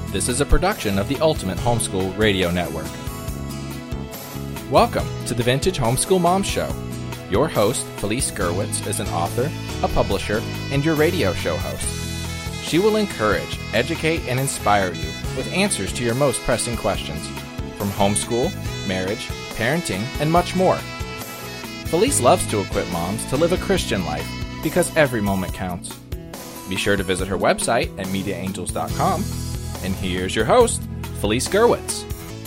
This is a production of the Ultimate Homeschool Radio Network. Welcome to the Vintage Homeschool Mom Show. Your host, Felice Gerwitz, is an author, a publisher, and your radio show host. She will encourage, educate, and inspire you with answers to your most pressing questions, from homeschool, marriage, parenting, and much more. Felice loves to equip moms to live a Christian life because every moment counts. Be sure to visit her website at mediaangels.com. And here's your host, Felice Gerwitz.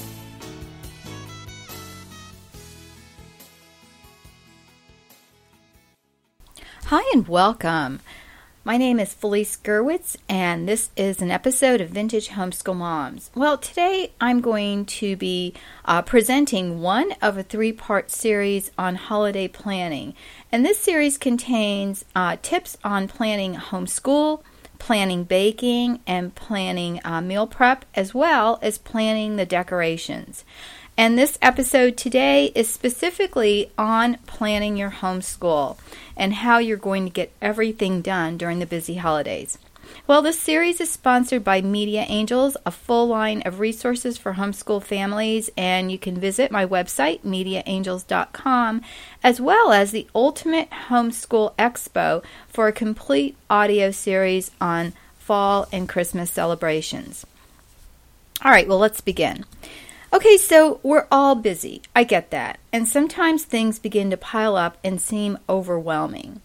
Hi and welcome. My name is Felice Gerwitz, and this is an episode of Vintage Homeschool Moms. Well, today I'm going to be presenting one of a three-part series on holiday planning. And this series contains tips on planning homeschool, planning baking, and planning meal prep, as well as planning the decorations. And this episode today is specifically on planning your homeschool and how you're going to get everything done during the busy holidays. Well, this series is sponsored by Media Angels, a full line of resources for homeschool families, and you can visit my website, mediaangels.com, as well as the Ultimate Homeschool Expo for a complete audio series on fall and Christmas celebrations. All right, well, let's begin. Okay, so we're all busy. I get that. And sometimes things begin to pile up and seem overwhelming,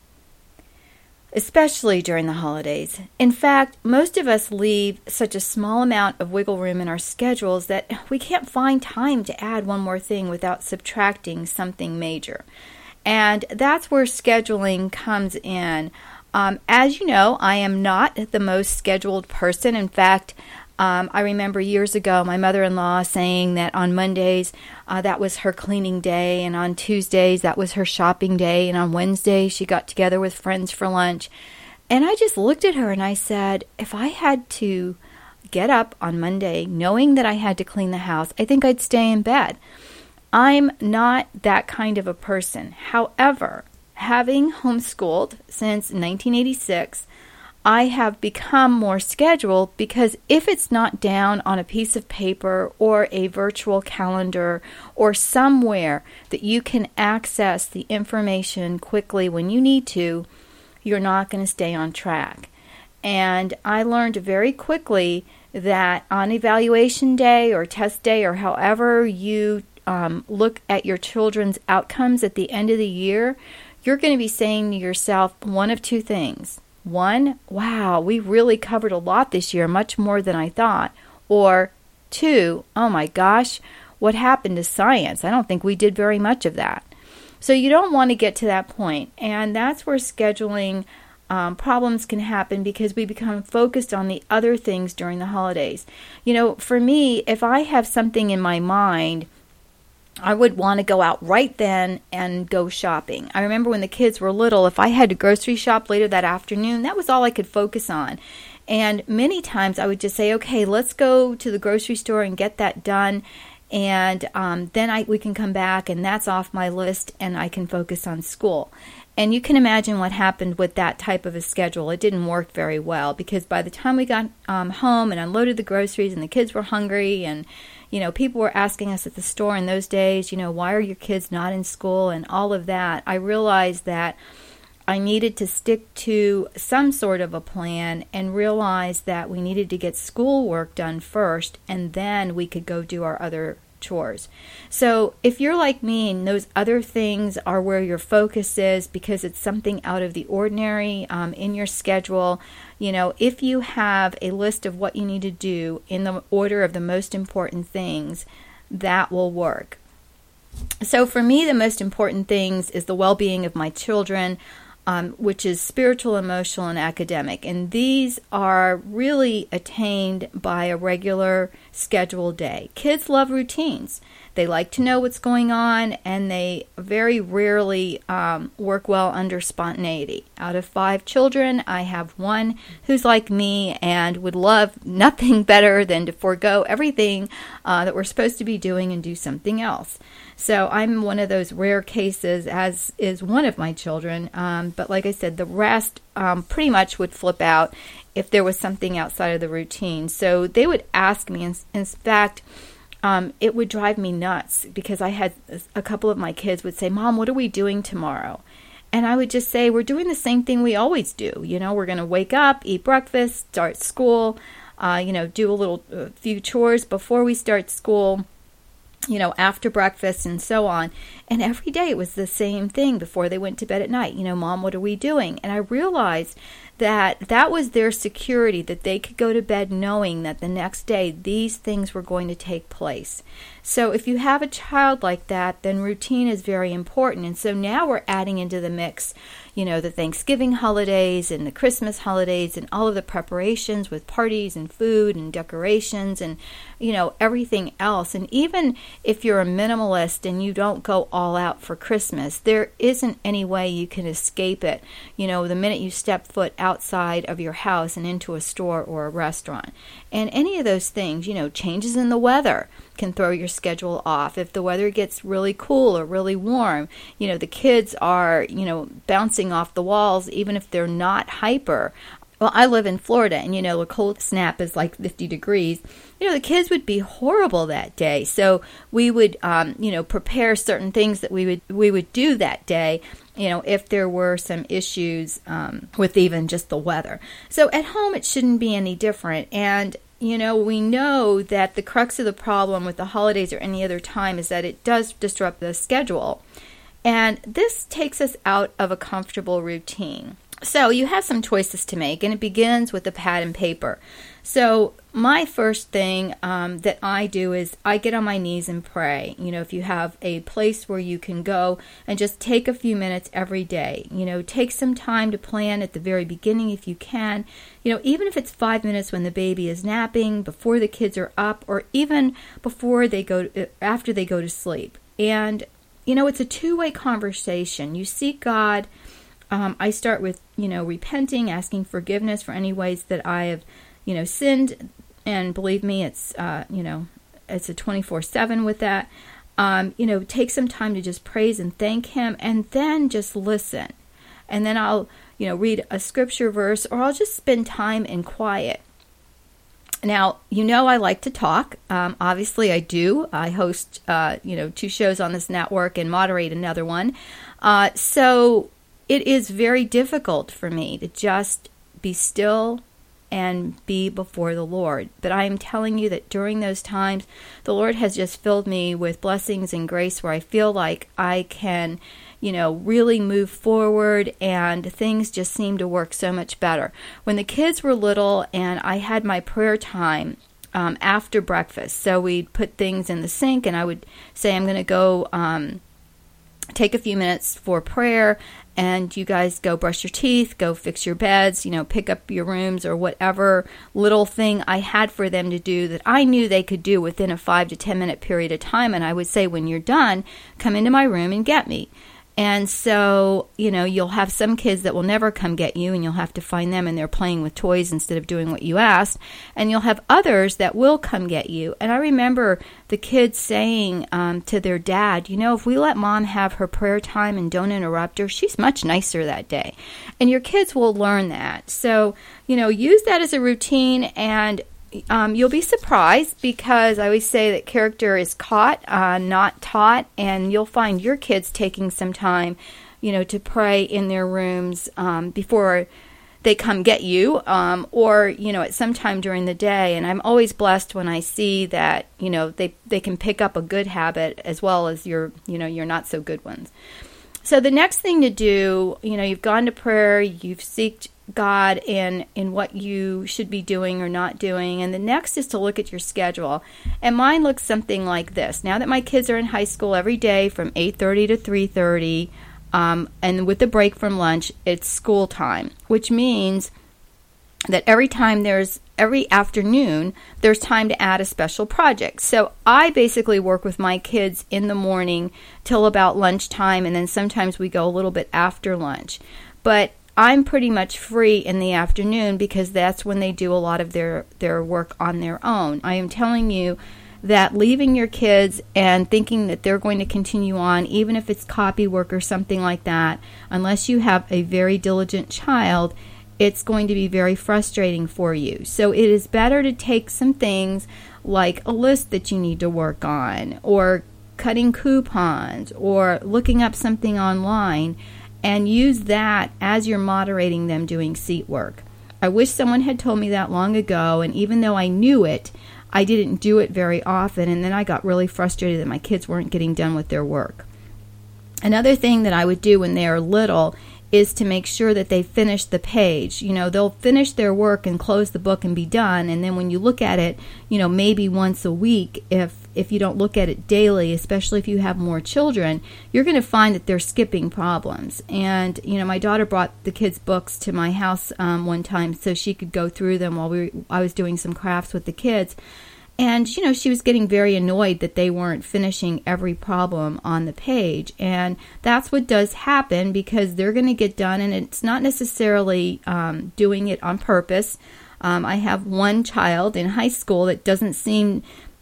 especially during the holidays. In fact, most of us leave such a small amount of wiggle room in our schedules that we can't find time to add one more thing without subtracting something major. And that's where scheduling comes in. As you know, I am not the most scheduled person. In fact, I remember years ago my mother-in-law saying that on Mondays that was her cleaning day, and on Tuesdays that was her shopping day, and on Wednesdays she got together with friends for lunch. And I just looked at her and I said, if I had to get up on Monday knowing that I had to clean the house, I think I'd stay in bed. I'm not that kind of a person. However, having homeschooled since 1986, I have become more scheduled because if it's not down on a piece of paper or a virtual calendar or somewhere that you can access the information quickly when you need to, you're not going to stay on track. And I learned very quickly that on evaluation day or test day or however you look at your children's outcomes at the end of the year, you're going to be saying to yourself one of two things. One, wow, we really covered a lot this year, much more than I thought. Or two, oh my gosh, what happened to science? I don't think we did very much of that. So you don't want to get to that point. And that's where scheduling problems can happen because we become focused on the other things during the holidays. You know, for me, if I have something in my mind, I would want to go out right then and go shopping. I remember when the kids were little, if I had to grocery shop later that afternoon, that was all I could focus on. And many times I would just say, okay, let's go to the grocery store and get that done. And then we can come back and that's off my list and I can focus on school. And you can imagine what happened with that type of a schedule. It didn't work very well because by the time we got home and unloaded the groceries and the kids were hungry and people were asking us at the store in those days, why are your kids not in school and all of that, I realized that I needed to stick to some sort of a plan and realize that we needed to get schoolwork done first and then we could go do our other chores. So if you're like me and those other things are where your focus is because it's something out of the ordinary in your schedule, if you have a list of what you need to do in the order of the most important things, that will work. So for me, the most important things is the well-being of my children, which is spiritual, emotional, and academic. And these are really attained by a regular scheduled day. Kids love routines. They like to know what's going on, and they very rarely work well under spontaneity. Out of 5 children, I have one who's like me and would love nothing better than to forego everything that we're supposed to be doing and do something else. So I'm one of those rare cases, as is one of my children. But like I said, the rest pretty much would flip out if there was something outside of the routine. So they would ask me, in fact, it would drive me nuts because I had a couple of my kids would say, "Mom, what are we doing tomorrow?" And I would just say, we're doing the same thing we always do. We're going to wake up, eat breakfast, start school, do a few chores before we start school, after breakfast and so on. And every day it was the same thing before they went to bed at night. Mom, what are we doing? And I realized that was their security, that they could go to bed knowing that the next day these things were going to take place. So if you have a child like that, then routine is very important. And so now we're adding into the mix, the Thanksgiving holidays and the Christmas holidays and all of the preparations with parties and food and decorations and, everything else. And even if you're a minimalist and you don't go all out for Christmas, there isn't any way you can escape it, the minute you step foot outside of your house and into a store or a restaurant. And any of those things, changes in the weather can throw your schedule off. If the weather gets really cool or really warm, the kids are, bouncing off the walls, even if they're not hyper. Well, I live in Florida, and a cold snap is like 50 degrees. The kids would be horrible that day. So we would, prepare certain things that we would do that day, if there were some issues with even just the weather. So at home, it shouldn't be any different. And we know that the crux of the problem with the holidays or any other time is that it does disrupt the schedule. And this takes us out of a comfortable routine. So you have some choices to make, and it begins with a pad and paper. So my first thing that I do is I get on my knees and pray. If you have a place where you can go and just take a few minutes every day, take some time to plan at the very beginning if you can, even if it's 5 minutes when the baby is napping, before the kids are up, or even after they go to sleep. And, it's a two-way conversation. You seek God. I start with, repenting, asking forgiveness for any ways that I have, sinned. And believe me, it's, it's a 24/7 with that. Take some time to just praise and thank Him, and then just listen. And then I'll, read a scripture verse, or I'll just spend time in quiet. Now, I like to talk. Obviously, I do. I host, 2 shows on this network and moderate another one. So it is very difficult for me to just be still and be before the Lord. But I am telling you that during those times, the Lord has just filled me with blessings and grace where I feel like I can, really move forward, and things just seem to work so much better. When the kids were little and I had my prayer time after breakfast, so we'd put things in the sink and I would say, I'm going to go take a few minutes for prayer, and you guys go brush your teeth, go fix your beds, pick up your rooms, or whatever little thing I had for them to do that I knew they could do within a 5 to 10 minute period of time. And I would say, when you're done, come into my room and get me. And so, you'll have some kids that will never come get you, and you'll have to find them, and they're playing with toys instead of doing what you asked. And you'll have others that will come get you. And I remember the kids saying to their dad, if we let Mom have her prayer time and don't interrupt her, she's much nicer that day. And your kids will learn that. So, use that as a routine, and you'll be surprised, because I always say that character is caught, not taught, and you'll find your kids taking some time, to pray in their rooms before they come get you, or, at some time during the day. And I'm always blessed when I see that, they can pick up a good habit as well as your not so good ones. So the next thing to do, you've gone to prayer, you've sought God in what you should be doing or not doing. And the next is to look at your schedule. And mine looks something like this. Now that my kids are in high school, every day from 8:30 to 3:30, and with the break from lunch, it's school time, which means that every afternoon there's time to add a special project. So I basically work with my kids in the morning till about lunchtime, and then sometimes we go a little bit after lunch. But I'm pretty much free in the afternoon because that's when they do a lot of their work on their own. I am telling you that leaving your kids and thinking that they're going to continue on, even if it's copy work or something like that, unless you have a very diligent child, it's going to be very frustrating for you. So it is better to take some things like a list that you need to work on, or cutting coupons, or looking up something online, and use that as you're moderating them doing seat work. I wish someone had told me that long ago, and even though I knew it, I didn't do it very often, and then I got really frustrated that my kids weren't getting done with their work. Another thing that I would do when they are little is to make sure that they finish the page. They'll finish their work and close the book and be done, and then when you look at it, maybe once a week, if you don't look at it daily, especially if you have more children, you're going to find that they're skipping problems. And, my daughter brought the kids' books to my house one time so she could go through them while I was doing some crafts with the kids. And, she was getting very annoyed that they weren't finishing every problem on the page. And that's what does happen, because they're going to get done, and it's not necessarily doing it on purpose. I have one child in high school that doesn't seem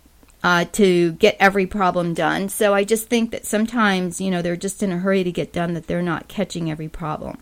to get every problem done. So I just think that sometimes, they're just in a hurry to get done, that they're not catching every problem.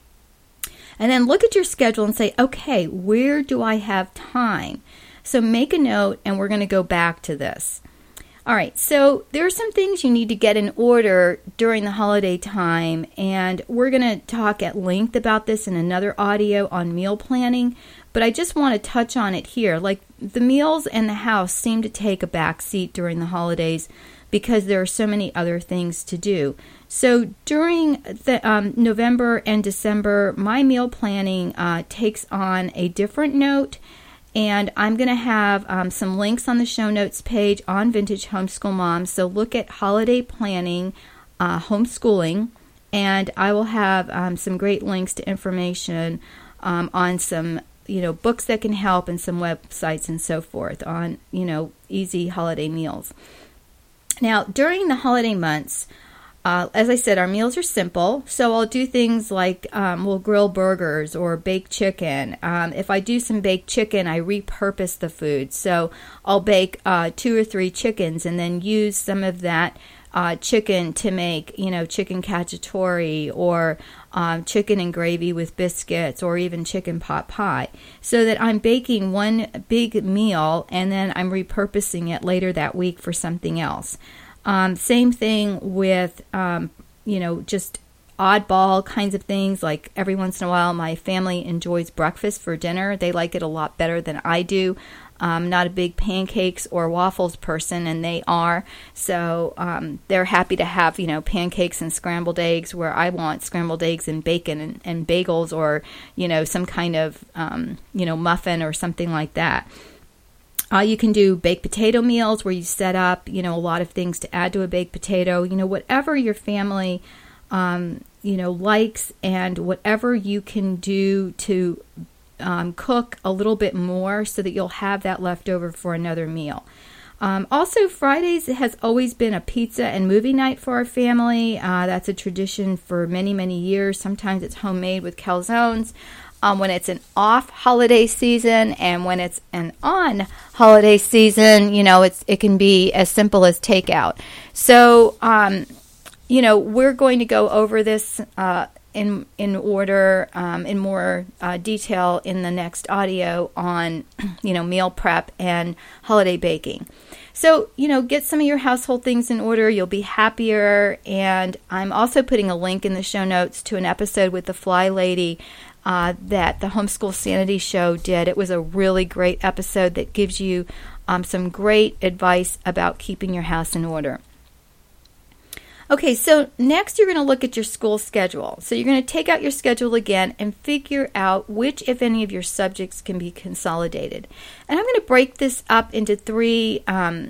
And then look at your schedule and say, okay, where do I have time? So make a note, and we're going to go back to this. All right, so there are some things you need to get in order during the holiday time, and we're going to talk at length about this in another audio on meal planning, but I just want to touch on it here. Like, the meals and the house seem to take a back seat during the holidays because there are so many other things to do. So during the November and December, my meal planning takes on a different note. And I'm going to have some links on the show notes page on Vintage Homeschool Moms. So look at holiday planning, homeschooling, and I will have some great links to information on some, books that can help, and some websites and so forth on, easy holiday meals. Now, during the holiday months, as I said, our meals are simple, so I'll do things like we'll grill burgers or bake chicken. If I do some baked chicken, I repurpose the food. So I'll bake 2 or 3 chickens and then use some of that chicken to make, chicken cacciatore, or chicken and gravy with biscuits, or even chicken pot pie, so that I'm baking one big meal and then I'm repurposing it later that week for something else. Same thing with, just oddball kinds of things. Like, every once in a while, my family enjoys breakfast for dinner. They like it a lot better than I do. I'm not a big pancakes or waffles person, and they are. So they're happy to have, pancakes and scrambled eggs, where I want scrambled eggs and bacon and bagels, or, some kind of, muffin or something like that. You can do baked potato meals where you set up, a lot of things to add to a baked potato. Whatever your family, likes, and whatever you can do to cook a little bit more so that you'll have that left over for another meal. Also, Fridays has always been a pizza and movie night for our family. That's a tradition for many, many years. Sometimes it's homemade with calzones. When it's an off holiday season, and when it's an on holiday season, it can be as simple as takeout. So, we're going to go over this in order, in more detail in the next audio on, meal prep and holiday baking. So, get some of your household things in order. You'll be happier. And I'm also putting a link in the show notes to an episode with the Fly Lady that the Homeschool Sanity Show did. It was a really great episode that gives you some great advice about keeping your house in order. Okay, so next you're going to look at your school schedule. So you're going to take out your schedule again and figure out which, if any, of your subjects can be consolidated. And I'm going to break this up into 3,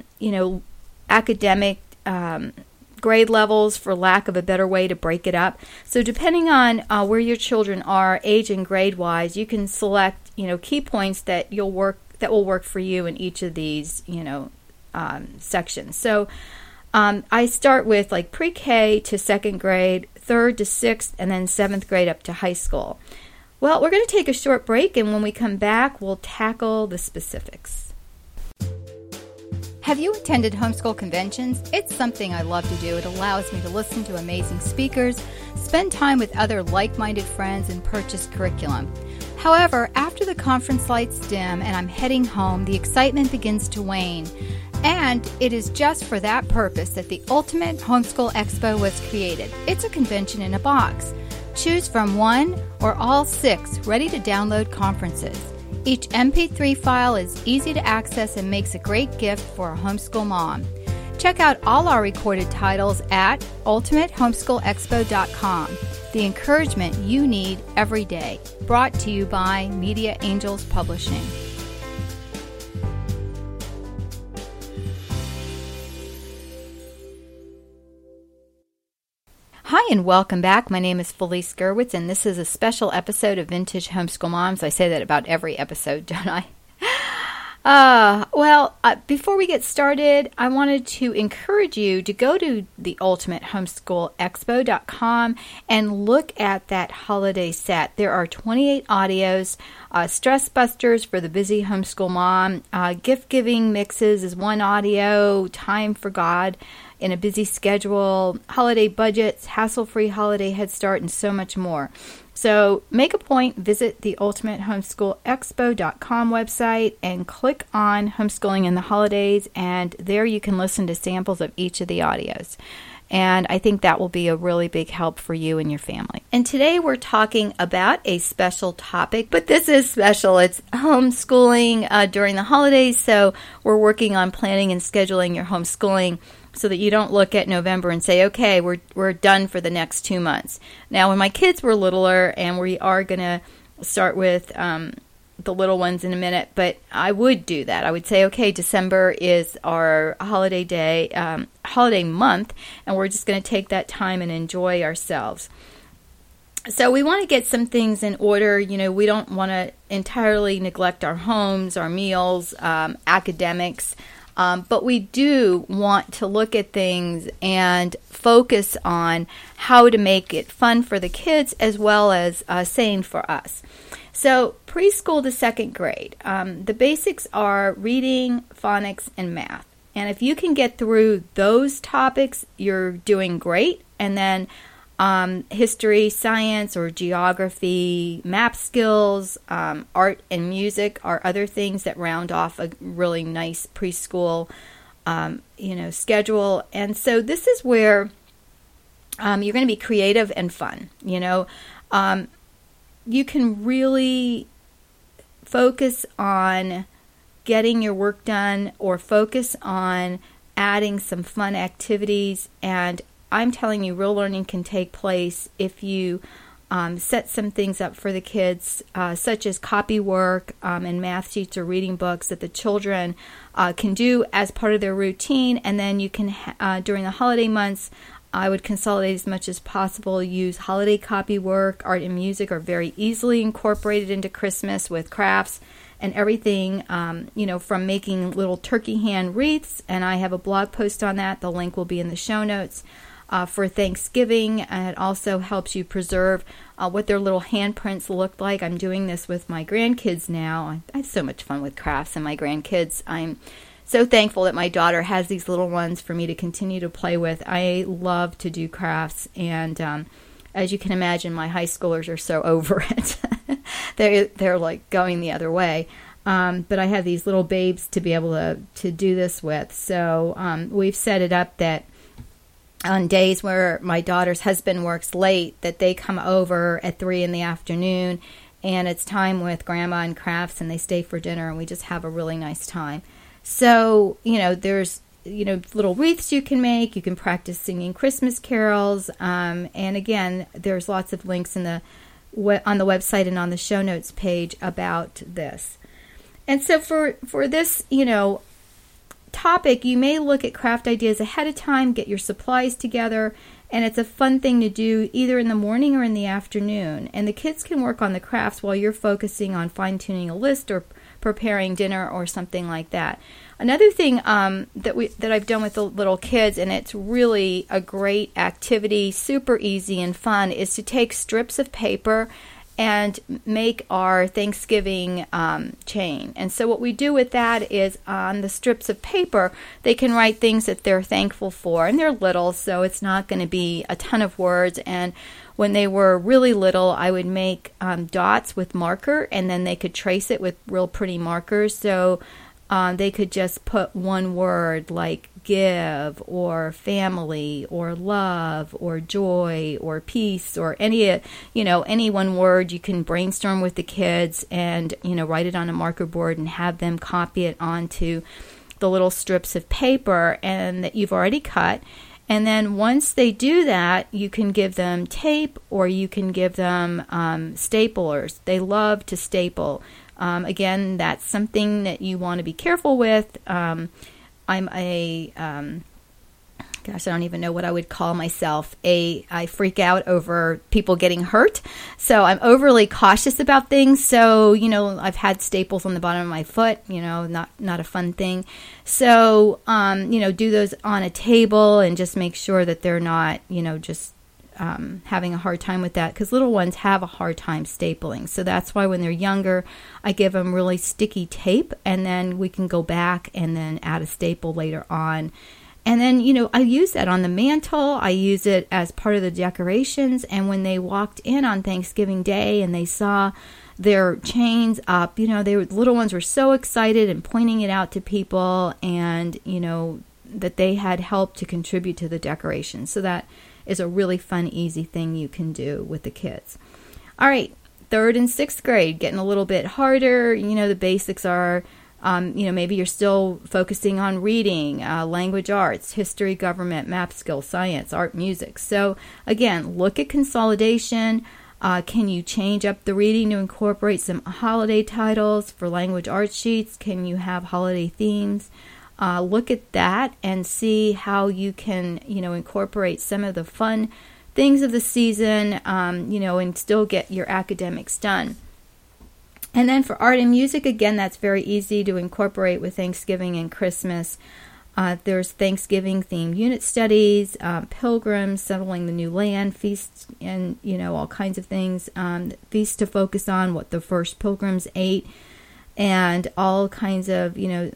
academic grade levels, for lack of a better way to break it up. So depending on where your children are, age and grade-wise, you can select, key points that will work for you in each of these, sections. So I start with like pre-K to second grade, third to sixth, and then seventh grade up to high school. Well, we're going to take a short break, and when we come back, we'll tackle the specifics. Have you attended homeschool conventions? It's something I love to do. It allows me to listen to amazing speakers, spend time with other like-minded friends, and purchase curriculum. However, after the conference lights dim and I'm heading home, the excitement begins to wane. And it is just for that purpose that the Ultimate Homeschool Expo was created. It's a convention in a box. Choose from 1 or all 6 ready-to-download conferences. Each MP3 file is easy to access and makes a great gift for a homeschool mom. Check out all our recorded titles at ultimatehomeschoolexpo.com. The encouragement you need every day. Brought to you by Media Angels Publishing. Hi and welcome back. My name is Felice Gerwitz, and this is a special episode of Vintage Homeschool Moms. I say that about every episode, don't I? Before we get started, I wanted to encourage you to go to the ultimatehomeschoolexpo.com and look at that holiday set. There are 28 audios, stress busters for the busy homeschool mom, gift-giving mixes is one audio, time for God in a busy schedule, holiday budgets, hassle-free holiday head start, and so much more. So make a point, visit the ultimatehomeschoolexpo.com website and click on Homeschooling in the Holidays, and there you can listen to samples of each of the audios. And I think that will be a really big help for you and your family. And today we're talking about a special topic, but this is special. It's homeschooling during the holidays, so we're working on planning and scheduling your homeschooling so that you don't look at November and say, okay, we're done for the next 2 months. Now, when my kids were littler, and we are going to start with the little ones in a minute, but I would do that. I would say, okay, December is our holiday month, and we're just going to take that time and enjoy ourselves. So we want to get some things in order. We don't want to entirely neglect our homes, our meals, academics, but we do want to look at things and focus on how to make it fun for the kids as well as sane for us. So preschool to second grade, the basics are reading, phonics, and math. And if you can get through those topics, you're doing great. And then history, science, or geography, map skills, art and music are other things that round off a really nice preschool, schedule. And so this is where you're going to be creative and fun. You can really focus on getting your work done or focus on adding some fun activities, and I'm telling you, real learning can take place if you set some things up for the kids, such as copy work and math sheets or reading books that the children can do as part of their routine. And then you can, during the holiday months, I would consolidate as much as possible, use holiday copy work. Art and music are very easily incorporated into Christmas with crafts and everything, from making little turkey hand wreaths. And I have a blog post on that. The link will be in the show notes. For Thanksgiving, and it also helps you preserve what their little handprints look like. I'm doing this with my grandkids now. I have so much fun with crafts and my grandkids. I'm so thankful that my daughter has these little ones for me to continue to play with. I love to do crafts, and as you can imagine, my high schoolers are so over it. They're like going the other way. But I have these little babes to be able to do this with. So we've set it up that on days where my daughter's husband works late, that they come over at 3 in the afternoon, and it's time with Grandma and crafts, and they stay for dinner, and we just have a really nice time. So, there's, little wreaths you can make. You can practice singing Christmas carols. And again, there's lots of links on the website and on the show notes page about this. And so for this, topic, you may look at craft ideas ahead of time, get your supplies together, And it's a fun thing to do either in the morning or in the afternoon. And the kids can work on the crafts while you're focusing on fine-tuning a list or preparing dinner or something like that. Another thing that I've done with the little kids, and it's really a great activity, super easy and fun, is to take strips of paper and make our Thanksgiving chain. And so what we do with that is on the strips of paper, they can write things that they're thankful for. And they're little, so it's not going to be a ton of words. And when they were really little, I would make dots with marker, and then they could trace it with real pretty markers. So they could just put one word like give or family or love or joy or peace or any one word. You can brainstorm with the kids and write it on a marker board and have them copy it onto the little strips of paper and that you've already cut. And then once they do that, you can give them tape or you can give them staplers. They love to staple. Again, that's something that you want to be careful with. I'm I don't even know what I would call myself. I freak out over people getting hurt. So I'm overly cautious about things. So, I've had staples on the bottom of my foot, not a fun thing. So, do those on a table and just make sure that they're not, just having a hard time with that, because little ones have a hard time stapling. So that's why when they're younger, I give them really sticky tape, and then we can go back and then add a staple later on. And then, I use that on the mantle. I use it as part of the decorations. And when they walked in on Thanksgiving Day and they saw their chains up, the little ones were so excited and pointing it out to people, and, that they had helped to contribute to the decorations. So that is a really fun, easy thing you can do with the kids. All right, 3rd and 6th grade, getting a little bit harder. The basics are, maybe you're still focusing on reading, language arts, history, government, math skills, science, art, music. So again, look at consolidation. Can you change up the reading to incorporate some holiday titles for language arts sheets? Can you have holiday themes? Look at that and see how you can, incorporate some of the fun things of the season, and still get your academics done. And then for art and music, again, that's very easy to incorporate with Thanksgiving and Christmas. There's Thanksgiving-themed unit studies, pilgrims, settling the new land, feasts, and, all kinds of things. Feasts to focus on what the first pilgrims ate, and all kinds of,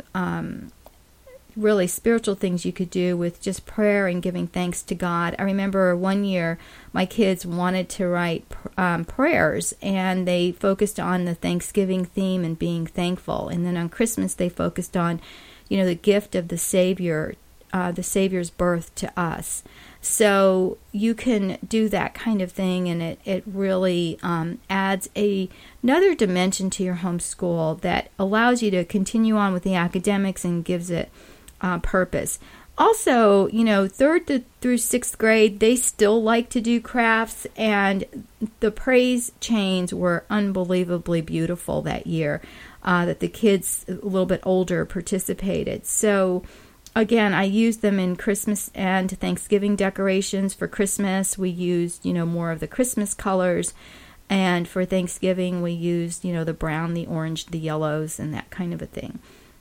really spiritual things you could do with just prayer and giving thanks to God. I remember one year my kids wanted to write prayers, and they focused on the Thanksgiving theme and being thankful. And then on Christmas they focused on, the gift of the Savior, the Savior's birth to us. So you can do that kind of thing, and it really adds another dimension to your homeschool that allows you to continue on with the academics and gives it purpose. Also, 3rd through 6th grade, they still like to do crafts, and the praise chains were unbelievably beautiful that year, that the kids a little bit older participated. So again, I used them in Christmas and Thanksgiving decorations. For Christmas, we used, more of the Christmas colors, and for Thanksgiving, we used, the brown, the orange, the yellows, and that kind of a thing.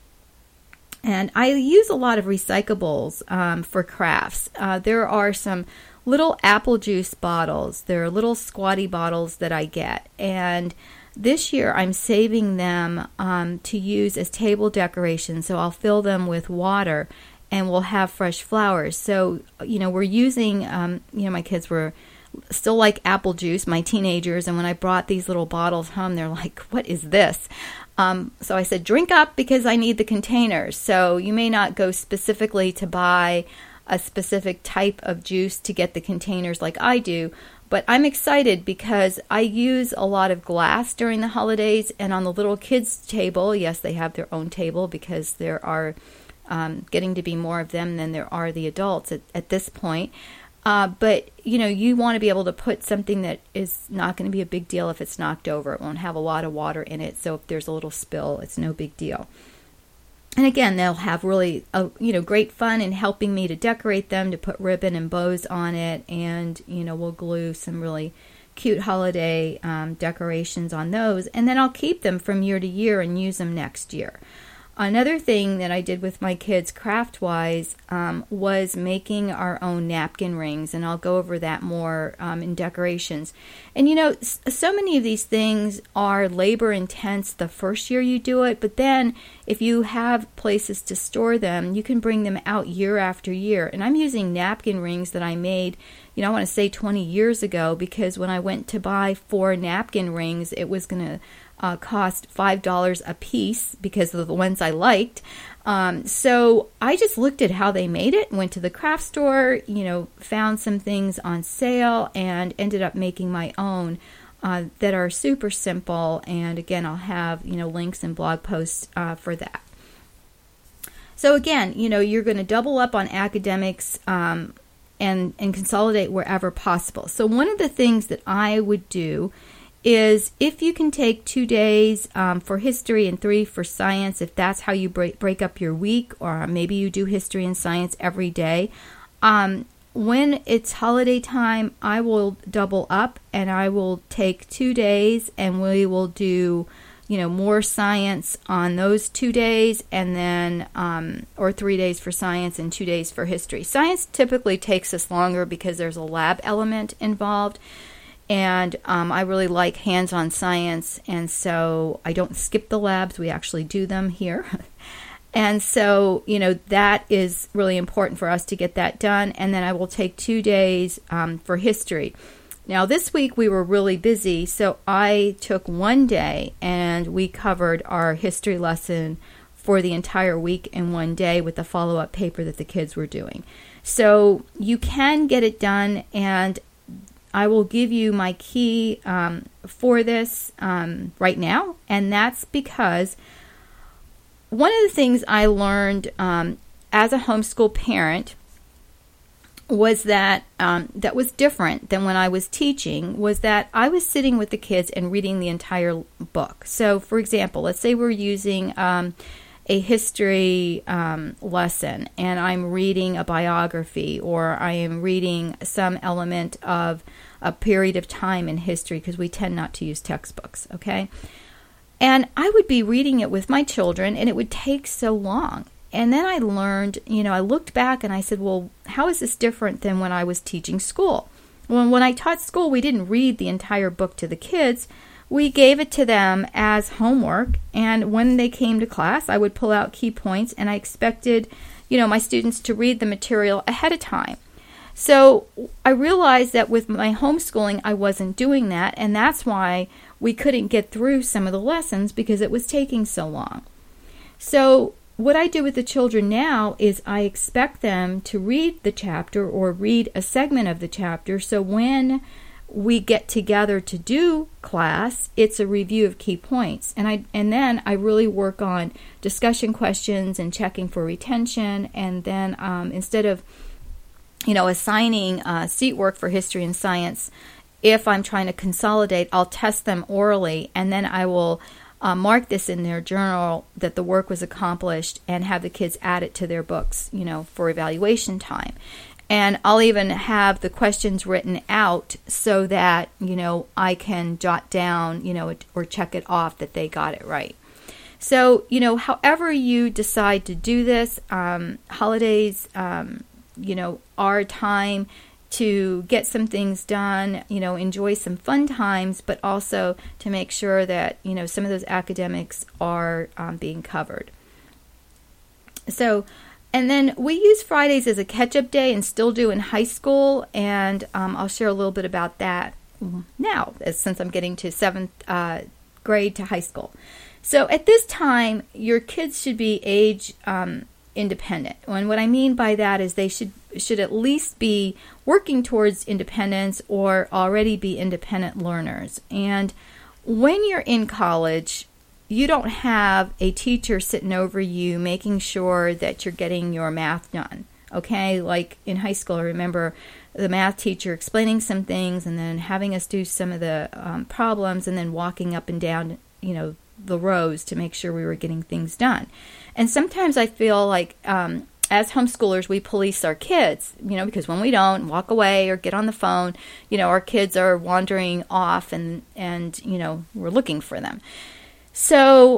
And I use a lot of recyclables for crafts. There are some little apple juice bottles. They're little squatty bottles that I get. And this year I'm saving them to use as table decorations. So I'll fill them with water and we'll have fresh flowers. So, we're using, my kids were still like apple juice, my teenagers. And when I brought these little bottles home, they're like, what is this? So I said, drink up because I need the containers. So you may not go specifically to buy a specific type of juice to get the containers like I do, but I'm excited because I use a lot of glass during the holidays, and on the little kids' table, yes, they have their own table because there are getting to be more of them than there are the adults at this point. But, you want to be able to put something that is not going to be a big deal if it's knocked over. It won't have a lot of water in it, so if there's a little spill, it's no big deal. And again, they'll have really, great fun in helping me to decorate them, to put ribbon and bows on it, and, we'll glue some really cute holiday decorations on those, and then I'll keep them from year to year and use them next year. Another thing that I did with my kids craft-wise was making our own napkin rings, and I'll go over that more in decorations. And so many of these things are labor-intense the first year you do it, but then if you have places to store them, you can bring them out year after year. And I'm using napkin rings that I made, I want to say 20 years ago, because when I went to buy 4 napkin rings, it was going to cost $5 a piece because of the ones I liked. So I just looked at how they made it, went to the craft store, found some things on sale, and ended up making my own that are super simple. And again, I'll have, links and blog posts for that. So again, you're going to double up on academics and consolidate wherever possible. So one of the things that I would do is if you can take 2 days for history and 3 for science, if that's how you break up your week, or maybe you do history and science every day. When it's holiday time, I will double up and I will take 2 days and we will do, more science on those 2 days, and then, or 3 days for science and 2 days for history. Science typically takes us longer because there's a lab element involved. And I really like hands-on science, and so I don't skip the labs. We actually do them here. And so, that is really important for us to get that done. And then I will take 2 days for history. Now, this week we were really busy, so I took 1 day, and we covered our history lesson for the entire week in 1 day with the follow-up paper that the kids were doing. So you can get it done, and I will give you my key for this right now, and that's because one of the things I learned as a homeschool parent was that that was different than when I was teaching, was that I was sitting with the kids and reading the entire book. So, for example, let's say we're using a history lesson, and I'm reading a biography, or I am reading some element of a period of time in history, because we tend not to use textbooks, okay? And I would be reading it with my children, and it would take so long. And then I learned, I looked back and I said, well, how is this different than when I was teaching school? Well, when I taught school, we didn't read the entire book to the kids. We gave it to them as homework, and when they came to class, I would pull out key points, and I expected, my students to read the material ahead of time. So I realized that with my homeschooling, I wasn't doing that, and that's why we couldn't get through some of the lessons, because it was taking so long. So what I do with the children now is I expect them to read the chapter or read a segment of the chapter, so when we get together to do class, it's a review of key points. And then I really work on discussion questions and checking for retention, and then instead of assigning seat work for history and science, if I'm trying to consolidate, I'll test them orally, and then I will mark this in their journal that the work was accomplished, and have the kids add it to their books, for evaluation time. And I'll even have the questions written out so that, I can jot down, or check it off that they got it right. So, however you decide to do this, holidays, are a time to get some things done, enjoy some fun times, but also to make sure that, some of those academics are being covered. So, and then we use Fridays as a catch-up day and still do in high school, and I'll share a little bit about that now, since I'm getting to 7th grade to high school. So at this time, your kids should be age independent. And what I mean by that is they should at least be working towards independence or already be independent learners. And when you're in college, you don't have a teacher sitting over you making sure that you're getting your math done, okay? Like in high school, I remember the math teacher explaining some things and then having us do some of the problems and then walking up and down, the rows to make sure we were getting things done. And sometimes I feel like as homeschoolers, we police our kids, because when we don't walk away or get on the phone, our kids are wandering off and we're looking for them. So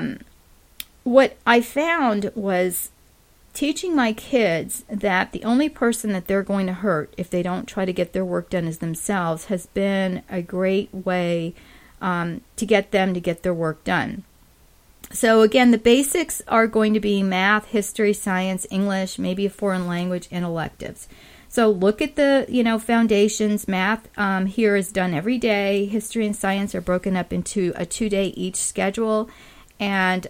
what I found was teaching my kids that the only person that they're going to hurt if they don't try to get their work done is themselves has been a great way to get them to get their work done. So again, the basics are going to be math, history, science, English, maybe a foreign language, and electives. So look at the, foundations. Math here is done every day. History and science are broken up into a 2-day each schedule. And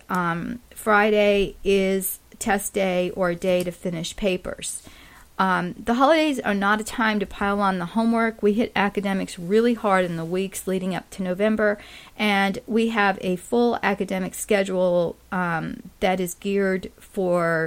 Friday is test day or a day to finish papers. The holidays are not a time to pile on the homework. We hit academics really hard in the weeks leading up to November, and we have a full academic schedule that is geared for,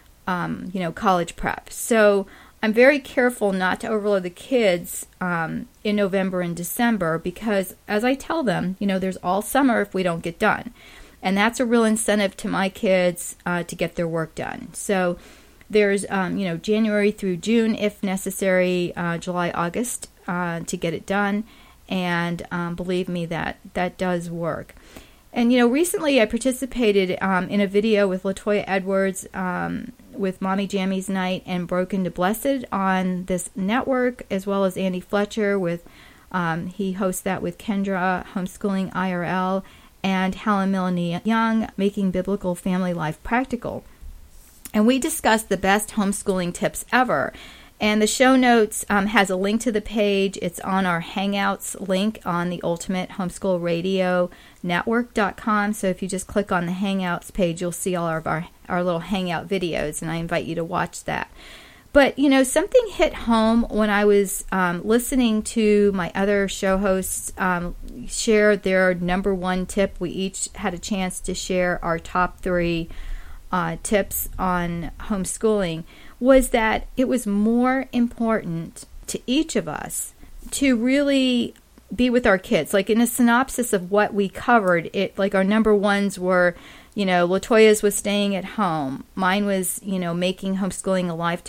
college prep. So I'm very careful not to overload the kids in November and December because, as I tell them, there's all summer if we don't get done. And that's a real incentive to my kids to get their work done. So there's, January through June, if necessary, July, August, to get it done. And believe me, that does work. And, recently I participated in a video with Latoya Edwards with Mommy Jammies Night and Broken to Blessed on this network, as well as Andy Fletcher with, he hosts that with Kendra, Homeschooling IRL, and Hal and Melanie Young, Making Biblical Family Life Practical. And we discussed the best homeschooling tips ever. And the show notes has a link to the page. It's on our Hangouts link on the Ultimate Homeschool Radio Network.com. So if you just click on the Hangouts page, you'll see all of our little Hangout videos, and I invite you to watch that. But, something hit home when I was listening to my other show hosts share their number one tip. We each had a chance to share our top 3 tips on homeschooling, was that it was more important to each of us to really be with our kids. Like in a synopsis of what we covered, our number ones were, Latoya's was staying at home. Mine was, making homeschooling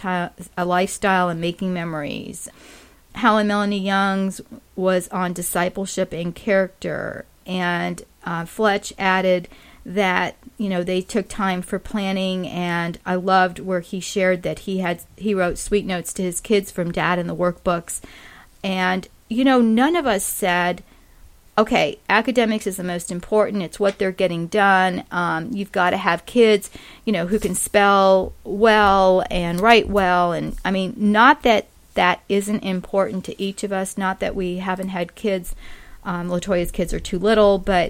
a lifestyle and making memories. Hal and Melanie Young's was on discipleship and character. And Fletch added that, they took time for planning, and I loved where he shared that he wrote sweet notes to his kids from Dad in the workbooks. And, none of us said, okay, academics is the most important. It's what they're getting done. You've got to have kids, who can spell well and write well. And I mean, not that that isn't important to each of us. Not that we haven't had kids. Latoya's kids are too little, but,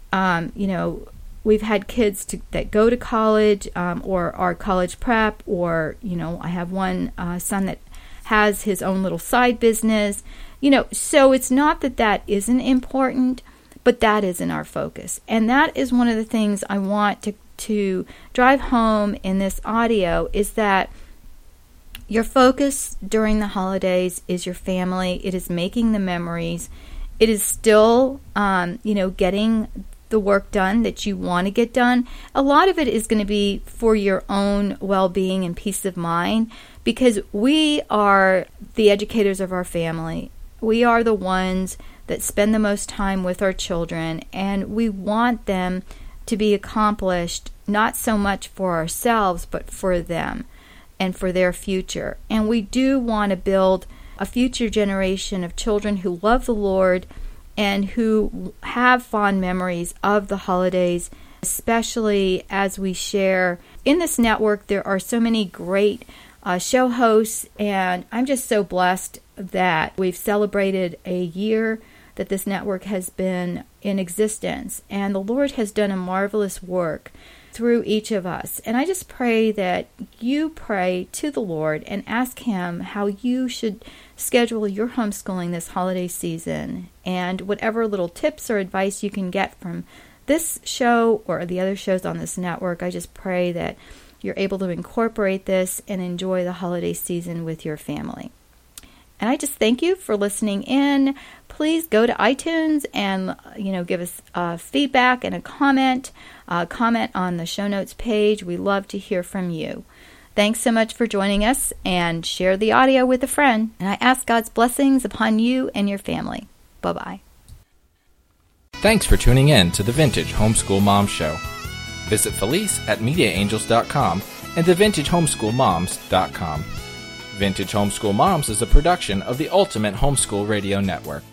we've had kids that go to college or are college prep, or, I have one son that has his own little side business. So it's not that that isn't important, but that isn't our focus. And that is one of the things I want to drive home in this audio, is that your focus during the holidays is your family. It is making the memories. It is still, getting the work done that you want to get done. A lot of it is going to be for your own well-being and peace of mind, because we are the educators of our family. We are the ones that spend the most time with our children, and we want them to be accomplished not so much for ourselves, but for them and for their future. And we do want to build a future generation of children who love the Lord and who have fond memories of the holidays, especially as we share. In this network, there are so many great show hosts, and I'm just so blessed that we've celebrated a year that this network has been in existence, and the Lord has done a marvelous work through each of us. And I just pray that you pray to the Lord and ask Him how you should schedule your homeschooling this holiday season, and whatever little tips or advice you can get from this show or the other shows on this network. I just pray that you're able to incorporate this and enjoy the holiday season with your family. And I just thank you for listening in. Please go to iTunes and, give us feedback and a comment. Comment on the show notes page. We love to hear from you. Thanks so much for joining us, and share the audio with a friend. And I ask God's blessings upon you and your family. Bye-bye. Thanks for tuning in to the Vintage Homeschool Mom Show. Visit Felice at MediaAngels.com and TheVintageHomeschoolMoms.com. Vintage Homeschool Moms is a production of the Ultimate Homeschool Radio Network.